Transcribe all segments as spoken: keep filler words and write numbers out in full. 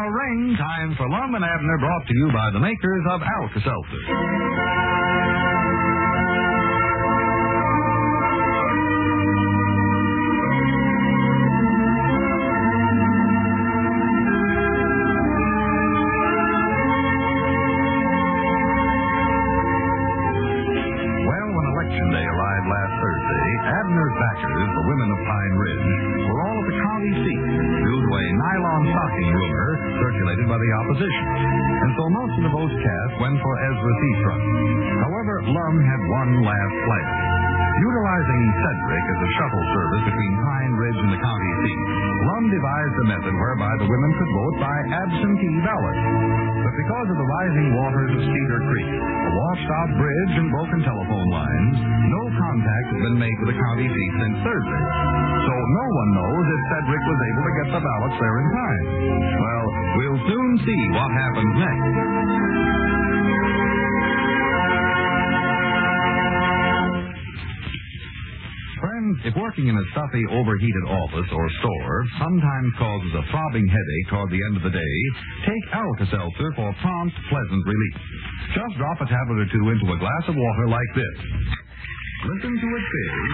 ring, time for Lum and Abner, brought to you by the makers of Alka-Seltzer. Abner's backers, the women of Pine Ridge, were all at the county seat due to a nylon stocking rumor circulated by the opposition, and so most of the votes cast went for Ezra Seastrunk. However, Lum had one last plan. Utilizing Cedric as a shuttle service between Pine Ridge and the county seat, Lum devised a method whereby the women could vote by absentee ballot. But because of the rising waters of Cedar Creek, a washed-out bridge and broken telephone lines, no contact has been made with the county seat since Thursday. So no one knows if Cedric was able to get the ballots there in time. Well, we'll soon see what happens next. If working in a stuffy, overheated office or store sometimes causes a throbbing headache toward the end of the day, take Alka-Seltzer for prompt, pleasant relief. Just drop a tablet or two into a glass of water like this. Listen to it fizz.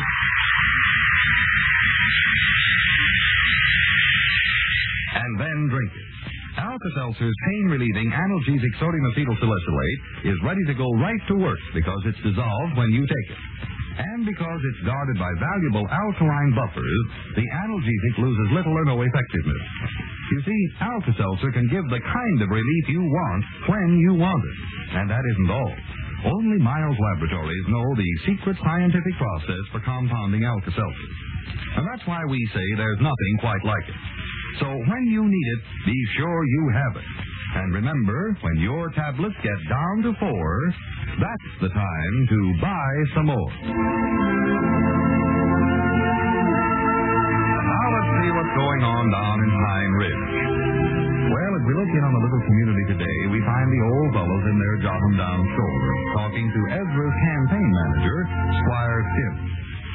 And then drink it. Alka-Seltzer's pain-relieving analgesic sodium acetylsalicylate is ready to go right to work because it's dissolved when you take it. And because it's guarded by valuable alkaline buffers, the analgesic loses little or no effectiveness. You see, Alka-Seltzer can give the kind of relief you want when you want it. And that isn't all. Only Miles Laboratories know the secret scientific process for compounding Alka-Seltzer. And that's why we say there's nothing quite like it. So when you need it, be sure you have it. And remember, when your tablets get down to four, that's the time to buy some more. Now let's see what's going on down in Pine Ridge. Well, as we look in on the little community today, we find the old fellows in their jot-em-down store, talking to Ezra's campaign manager, Squire Sims.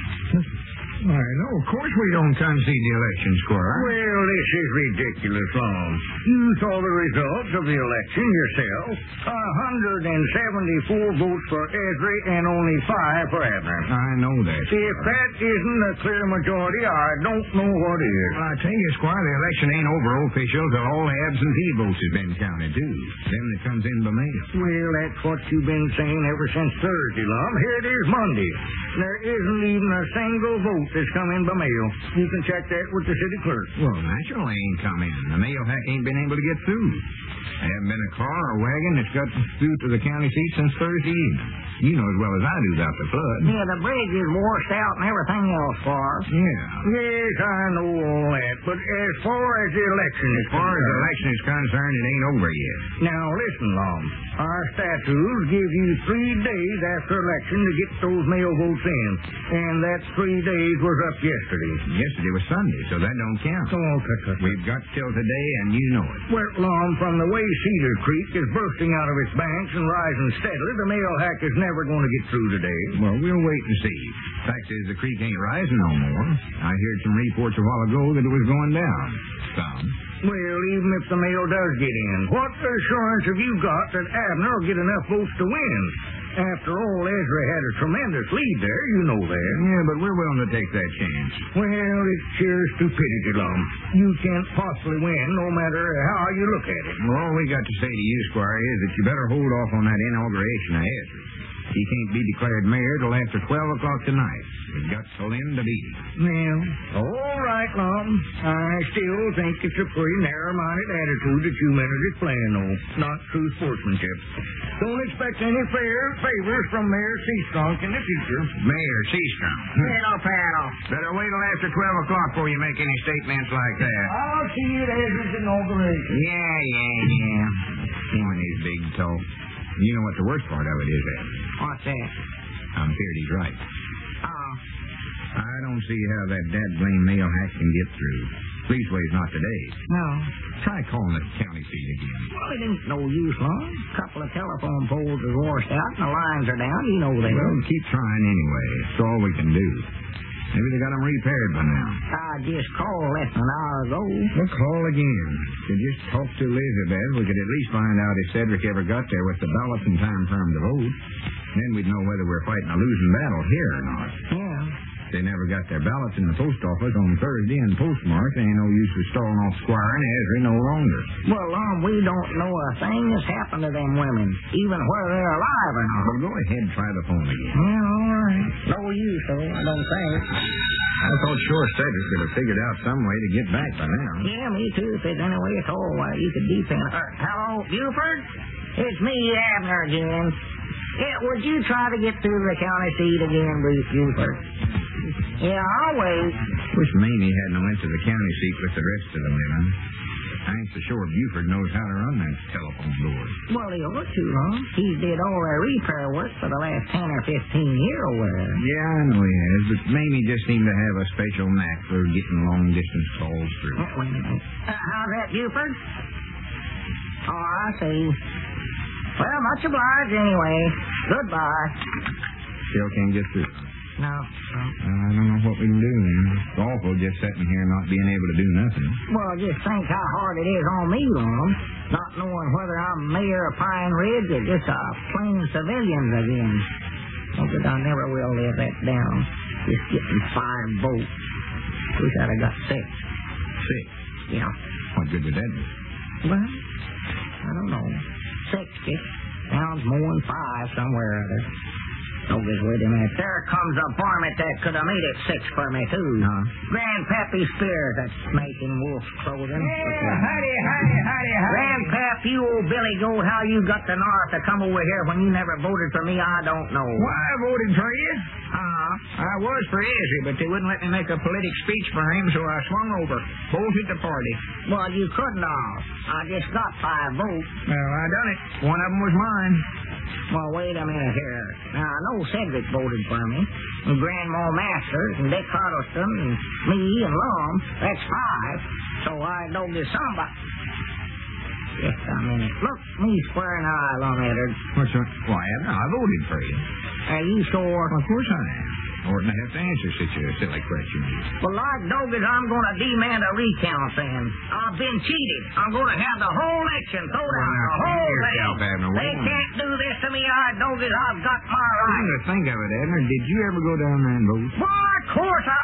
I know. Of course we don't concede the election, Squire. Well, this is ridiculous, Lum. You saw the results of the election yourself. one hundred seventy-four votes for Ezra and only five for Abner. I know that. If that isn't a clear majority, I don't know what is. Well, I tell you, Squire, the election ain't over official till all the absentee votes have been counted, too. Then it comes in by mail. Well, that's what you've been saying ever since Thursday, Lum. Here it is Monday. There isn't even a single vote that's come in by mail. You can check that with the city clerk. Well, naturally ain't come in. The mail hack ain't been able to get through. There haven't been a car or wagon that's got through to the county seat since Thursday evening. You know as well as I do about the flood. Yeah, the bridge is washed out and everything else, Squire. Yeah. Yes, I know all that. But as far as the election is As far as the election is concerned, it ain't over yet. Now, listen, Lum. Our statutes give you three days after election to get those mail votes in. And that three days was up yesterday. Yesterday was Sunday, so that don't count. Oh, cut, cut, We've got till today, and you know it. Well, Lum, from the way Cedar Creek is bursting out of its banks and rising steadily, the mail hack is never going to get through today. Well, we'll wait and see. Fact is, the creek ain't rising no more. I heard some reports a while ago that it was going down. Some. Well, even if the mail does get in, what assurance have you got that Abner will get enough votes to win? After all, Ezra had a tremendous lead there, you know that. Yeah, but we're willing to take that chance. Well, it's sheer stupidity, Lum. You can't possibly win no matter how you look at it. Well, all we got to say to you, Squire, is that you better hold off on that inauguration of Ezra. He can't be declared mayor till after twelve o'clock tonight. We've got till then to beat him. Well, all right, Lum. I still think it's a pretty narrow-minded attitude that you men are displaying, though. Not true sportsmanship. Don't expect any fair favors from Mayor Seastrunk in the future. Mayor Seastrunk. Paddle, paddle. Better wait till after twelve o'clock before you make any statements like that. I'll see you at Ezra's inauguration. Yeah, yeah, yeah. Him and his big talk. You know what the worst part of it is, Ed? What's that? I'm feared he's right. Oh. I don't see how that dad-blame mail hack can get through. Leastways, not today. No. Try calling the county seat again. Well, it ain't no use, Lum. A couple of telephone poles is washed out and the lines are down. You know that. Well, keep trying anyway. It's all we can do. Maybe they got them repaired by now. I just called less than an hour ago. We'll call again. Could just talk to Elizabeth. We could at least find out if Cedric ever got there with the ballots in time for him to vote. Then we'd know whether we're fighting a losing battle here or not. Yeah. They never got their ballots in the post office on Thursday and postmarked. There ain't no use of stalling off Squire and Ezra no longer. Well, um, we don't know a thing that's happened to them women, even whether they're alive or not. Well, go ahead and try the phone again. Yeah, all right. No use, though, I don't think. I thought sure Cedric could have figured out some way to get back by now. Yeah, me too. If there's any way at all, why, you could depend. Uh, hello, Buford? It's me, Abner, again. Yeah, would you try to get through the county seat again, Bruce Buford? Yeah, I'll wait. Wish Mamie hadn't went to the county seat with the rest of the women. I ain't so sure Buford knows how to run that telephone board. Well, he ought to, huh? He's did all their repair work for the last ten or fifteen years or whatever. Yeah, I know he has, but Mamie just seemed to have a special knack for getting long-distance calls through. Uh, wait a minute. Uh, how's that, Buford? Oh, I see. Well, much obliged anyway. Goodbye. Still can't get through. No, no. Uh, I don't know what we can do, man. It's awful just sitting here not being able to do nothing. Well, just think how hard it is on me, Lum. Not knowing whether I'm mayor of Pine Ridge or just a plain civilians again. Oh, but I never will live that down. Just getting five votes. Wish I'd have got six. Six? Yeah. What good would that do? Well, I don't know. Six just sounds more than five somewhere or other. Oh, just wait a minute. There comes a varmint that could have made it six for me, too. Huh? Grandpappy Spears, that's making wolf clothing. Yeah, howdy, howdy, howdy, howdy. Grandpap, you old Billy Goat, how you got the nerve to come over here when you never voted for me, I don't know. Why, I voted for you. Uh-huh. I was for Ezra, but they wouldn't let me make a politic speech for him, so I swung over. Bolted the party. Well, you couldn't have. I just got five votes. Well, I done it. One of them was mine. Well, wait a minute here. Now, I know Cedric voted for me, and Grandma Masters, and Dick Huddleston, and me, and Lum. That's five. So I know there's somebody. Just a minute. Look me square in the eye, Lum Eddard. What's that? Why, I, I voted for you. Are you sure? Of course I am. Oughtn't have to answer such a silly question. Well, like dog is I'm going to demand a recount, then. I've been cheated. I'm going to have the whole election thrown Well, out. now, The whole calm thing. yourself, Abner. Wait They a minute. can't do this to me, I dog is I've got my Come right. to think of it, Abner, did you ever go down there and vote? Why, of course I...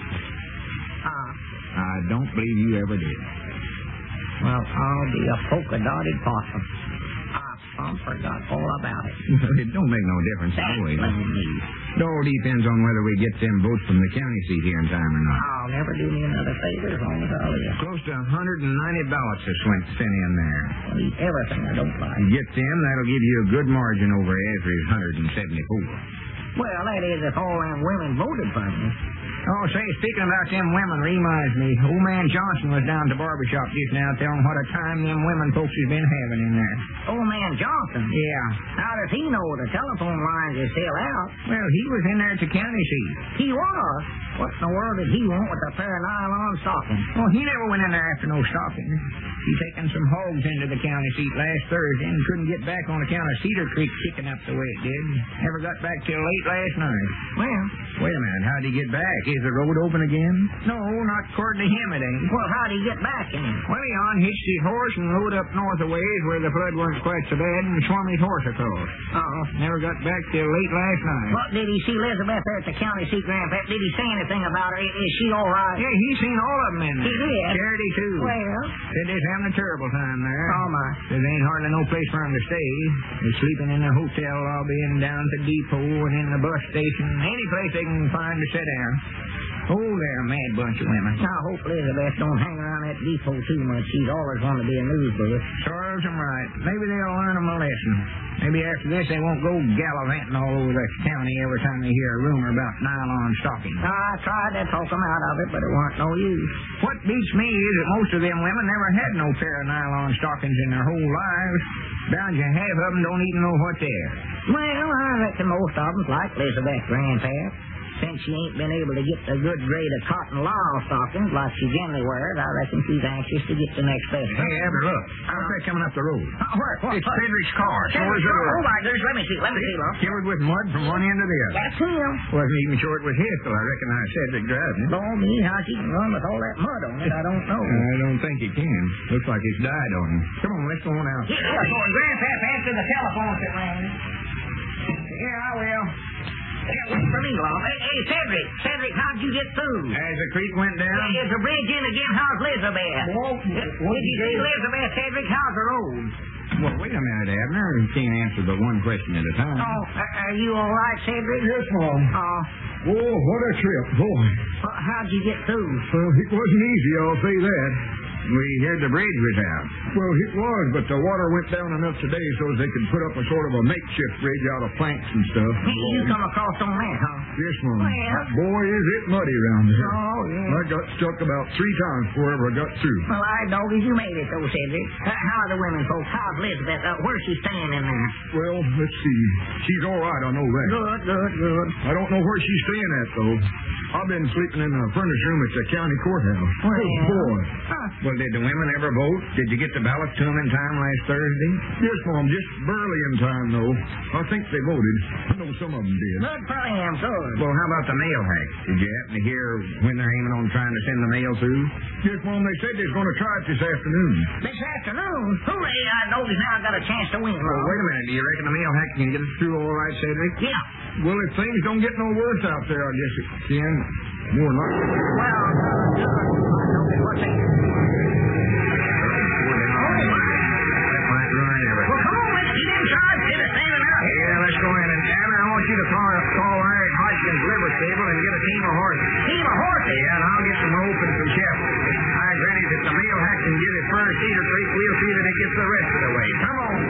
Uh, I don't believe you ever did. well, I'll be a polka-dotted possum. I forgot all about it. It don't make no difference That's anyway. plain me. It all depends on whether we get them votes from the county seat here in time or not. I'll never do me another favor as long as I live. Close to one hundred ninety ballots have went sent in there. I'll eat everything I don't like. You get them, that'll give you a good margin over Ezra's one hundred seventy-four. Well, that is if all them women voted for me. Oh, say, speaking about them women reminds me, old man Johnson was down at the barbershop just now telling what a time them women folks has been having in there. Old man Johnson? Yeah. How does he know the telephone lines is still out? Well, he was in there at the county seat. He was. What in the world did he want with a pair of nylon stockings? Well, he never went in there after no stopping. He taken some hogs into the county seat last Thursday and couldn't get back on account of Cedar Creek kicking up the way it did. Never got back till late last night. Well, Wait a minute, how'd he get back? Is the road open again? No, not according to him it ain't. well, how'd he get back in? Well, he unhitched his horse and rode up north a ways where the flood weren't quite so bad and swum his horse across. Uh-oh. Never got back till late last night. What, did he see Elizabeth there at the county seat, Grandpa? Did he say anything about her? Is, is she all right? Yeah, he seen all of them in there. He did? Charity, too. Well, Said they's having a terrible time there. oh, my. There ain't hardly no place for 'em to stay. They're sleeping in the hotel lobby and down at the depot and in the bus station. Any place they can find to sit down. Oh, they're a mad bunch of women. I hope Elizabeth don't hang around that depot too much. She's always wanted to be a news booth. Serves 'em right. Maybe they'll learn 'em a lesson. Maybe after this they won't go gallivanting all over the county every time they hear a rumor about nylon stockings. I tried to talk 'em out of it, but it wasn't no use. What beats me is that most of them women never had no pair of nylon stockings in their whole lives. Bound you half of 'em don't even know what they are. Well, I reckon most of 'em's like Elizabeth, Grandpa. Since she ain't been able to get the good grade of cotton law stockings like she generally wears, I reckon she's anxious to get the next best. Hey, Abner, look. What's that coming up the road? Uh, where? What? It's what? Cedric's car. Cedric's Sure as car? it Oh, is. my goodness. Let me see. Let me see, Lum. Covered with mud from one end to the other. That's him. Wasn't even sure it was his till I recognized Cedric driving it. Blow me, how she can run with all that mud on it, I don't know. I don't think he can. Looks like he's died on him. Come on, let's go on out. Yeah, yeah, go on. Grandpap, answer the telephone that rang. Yeah, I will. Yeah, wait for me, Lum. Hey, hey, Cedric. Cedric, how'd you get through? As the creek went down? Yeah, is the bridge in again? How's Elizabeth? Well, Did you see Elizabeth, Cedric? How's the road? Well, wait a minute, Abner. You can't answer but one question at a time. Oh, uh, are you all right, Cedric? yes, Mom. Uh, Oh, what a trip, boy. uh, how'd you get through? Well, it wasn't easy, I'll say that. We heard the bridge was out. Well, it was, but the water went down enough today so they could put up a sort of a makeshift bridge out of planks and stuff. Hey, you come across on that, huh? Yes, Mom. Well. Boy, is it muddy around here. Oh, yeah. I got stuck about three times before I ever got through. Well, I doggies, you made it, though, Cedric. Uh, how are the women folks? How's Elizabeth? Uh, where's she staying in there? Well, let's see. She's all right, I know that. Good, good, good. I don't know where she's staying at, though. I've been sleeping in the furnace room at the county courthouse. Well. Oh, boy. Huh. Well, did the women ever vote? Did you get the ballots to them in time last Thursday? Yes, Mom, just barely in time, though. I think they voted. I know some of them did. Good for them, good. Well, how about the mail hacks? Did you happen to hear when they're aiming on trying to send the mail through? Yes, Mom, they said they was going to try it this afternoon. This afternoon? Hooray, I noticed now I got a chance to win, Well, Lum. wait a minute. Do you reckon the mail hack can get us through all right, Cedric? Yeah. Well, if things don't get no worse out there, I guess it can. More than likely. Well, good, good. What's that? That might ruin everything. Well, come on, let's get inside. Get it standing out here. Yeah, let's go in. And, Abner, I want you to call, call Larry Hodgkin's liver stable and get a team of horses. Team of horses? Yeah, and I'll get some rope and some shepherds. I agree if the mail hack can get it first Cedar Creek, we'll see that it gets the rest of the way. Come on,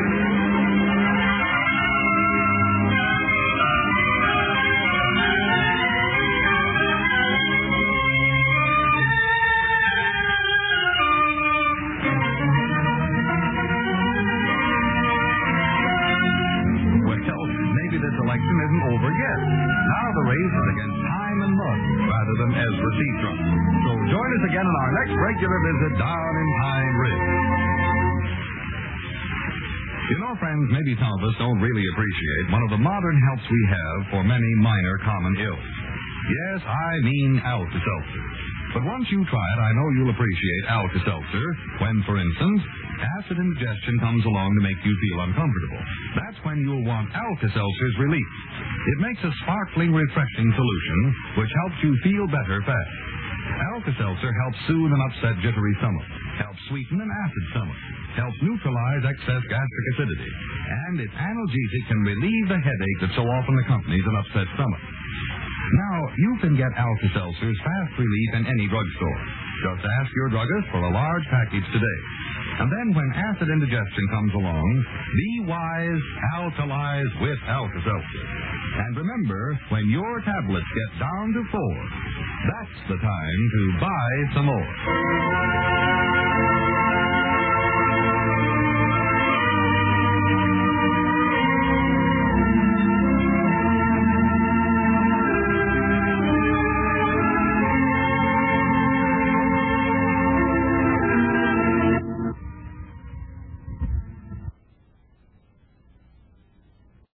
election isn't over yet. Now the race is against time and mud rather than Ezra Seatron. So join us again on our next regular visit down in Pine Ridge. You know, friends, maybe some of us don't really appreciate one of the modern helps we have for many minor common ills. Yes, I mean Alka-Seltzer. But once you try it, I know you'll appreciate Alka-Seltzer when, for instance, acid indigestion comes along to make you feel uncomfortable. That's when you'll want Alka-Seltzer's relief. It makes a sparkling, refreshing solution which helps you feel better fast. Alka-Seltzer helps soothe an upset, jittery stomach, helps sweeten an acid stomach, helps neutralize excess gastric acidity, and its analgesic can relieve the headache that so often accompanies an upset stomach. Now, you can get Alka-Seltzer's fast relief in any drugstore. Just ask your druggist for a large package today. And then when acid indigestion comes along, be wise, alkalize with Alka-Seltzer. And remember, when your tablets get down to four, that's the time to buy some more.